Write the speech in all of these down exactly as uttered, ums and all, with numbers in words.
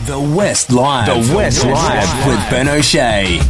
The West Live. The West Live with Ben O'Shea.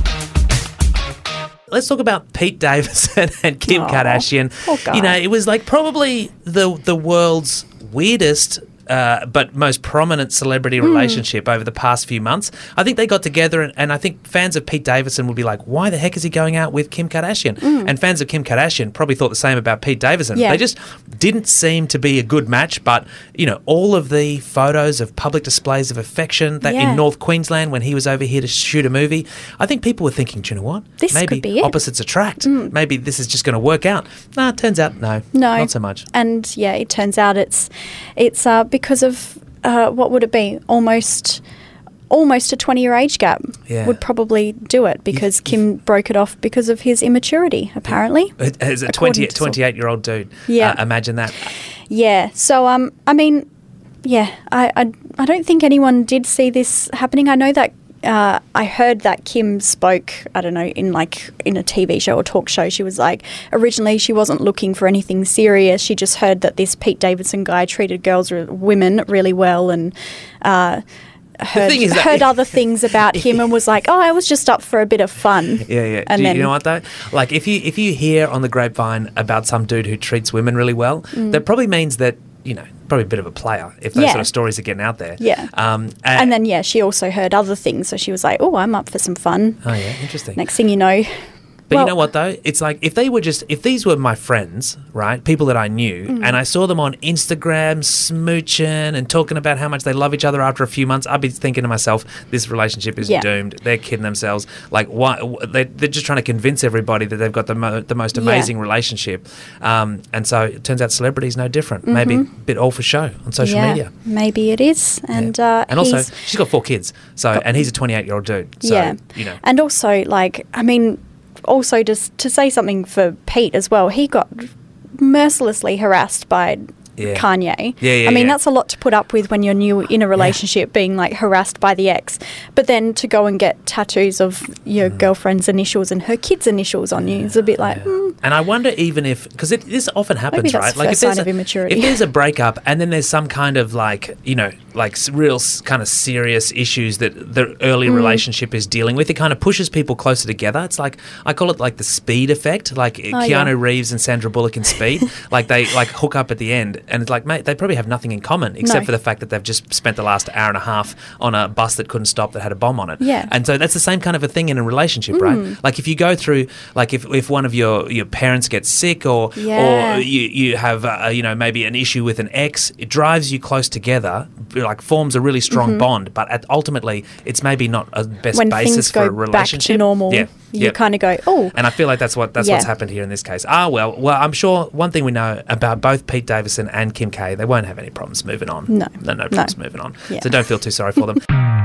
Let's talk about Pete Davidson and Kim Aw, Kardashian. poor guy. You know, it was like probably the the world's weirdest uh, but most prominent celebrity relationship over the past few months. I think they got together, and, and I think fans of Pete Davidson would be like, why the heck is he going out with Kim Kardashian? And fans of Kim Kardashian probably thought the same about Pete Davidson. Yeah. They just didn't seem to be a good match, but, you know, all of the photos of public displays of affection that Yeah. in North Queensland when he was over here to shoot a movie, I think people were thinking, do you know what? This Maybe could be it. opposites attract. Maybe this is just going to work out. Nah, it turns out, no. No, Not so much. And yeah, it turns out it's it's uh, because of uh, what would it be? Almost almost a twenty year age gap Yeah. would probably do it because Kim broke it off because of his immaturity. Apparently, As a According twenty, to- twenty-eight year old dude. Yeah. Uh, imagine that. yeah. So um, I mean, yeah, I, I I don't think anyone did see this happening. I know that. Uh, I heard that Kim spoke, I don't know, in like in a T V show or talk show. She was like, originally she wasn't looking for anything serious. She just heard that this Pete Davidson guy treated girls, or women, really well, and uh, heard, thing is that- heard other things about him, and was like, oh, I was just up for a bit of fun. Yeah, yeah. And Do you, then, you know what though? Like if you if you hear on the grapevine about some dude who treats women really well, that probably means that, you know, probably a bit of a player if those Yeah. sort of stories are getting out there. Yeah. Um, And then, yeah, she also heard other things. So she was like, oh, I'm up for some fun. oh yeah, interesting. Next thing you know. But well, you know what though? It's like if they were just if these were my friends, right? People that I knew, Mm. and I saw them on Instagram smooching and talking about how much they love each other after a few months, I'd be thinking to myself, this relationship is Yeah. doomed. They're kidding themselves. Like why they're, they're just trying to convince everybody that they've got the mo- the most Yeah. amazing relationship. Um, and so it turns out celebrity's no different. Maybe a bit all for show on social yeah, media. maybe it is. And Yeah. uh, and also he's- she's got four kids. So and he's a twenty-eight year old dude. So yeah. you know. And also, like, I mean, also just to say something for Pete as well, he got mercilessly harassed by Yeah. Kanye. Yeah, yeah, I mean, yeah. that's a lot to put up with when you're new in a relationship, being like harassed by the ex. But then to go and get tattoos of your girlfriend's initials and her kids' initials on you is a bit like, mm, And I wonder even if, because this often happens, Maybe that's right? the Like first if there's sign of a, immaturity. if there's a breakup and then there's some kind of like, you know, like s- real s- kind of serious issues that the early Mm. relationship is dealing with, it kind of pushes people closer together. It's like, I call it like the Speed effect, like Oh, Keanu yeah. Reeves and Sandra Bullock in Speed. Like they like hook up at the end and it's like, mate, they probably have nothing in common except No. for the fact that they've just spent the last hour and a half on a bus that couldn't stop that had a bomb on it. Yeah. And so that's the same kind of a thing in a relationship, right? Like if you go through, like if, if one of your, your parents gets sick or Yeah. or you, you have, uh, you know, maybe an issue with an ex, it drives you close together, like forms a really strong bond, but at, ultimately it's maybe not a best when basis things for a go back relationship. to normal, Yeah. you yeah. kind of go, oh, And I feel like that's what that's Yeah. what's happened here in this case. Ah, well, well, I'm sure one thing we know about both Pete Davidson and Kim K, they won't have any problems moving on. No. no, no No. problems moving on. Yeah. So don't feel too sorry for them.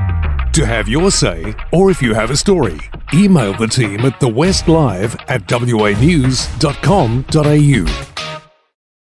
To have your say, or if you have a story, email the team at the west live at w a news dot com dot a u.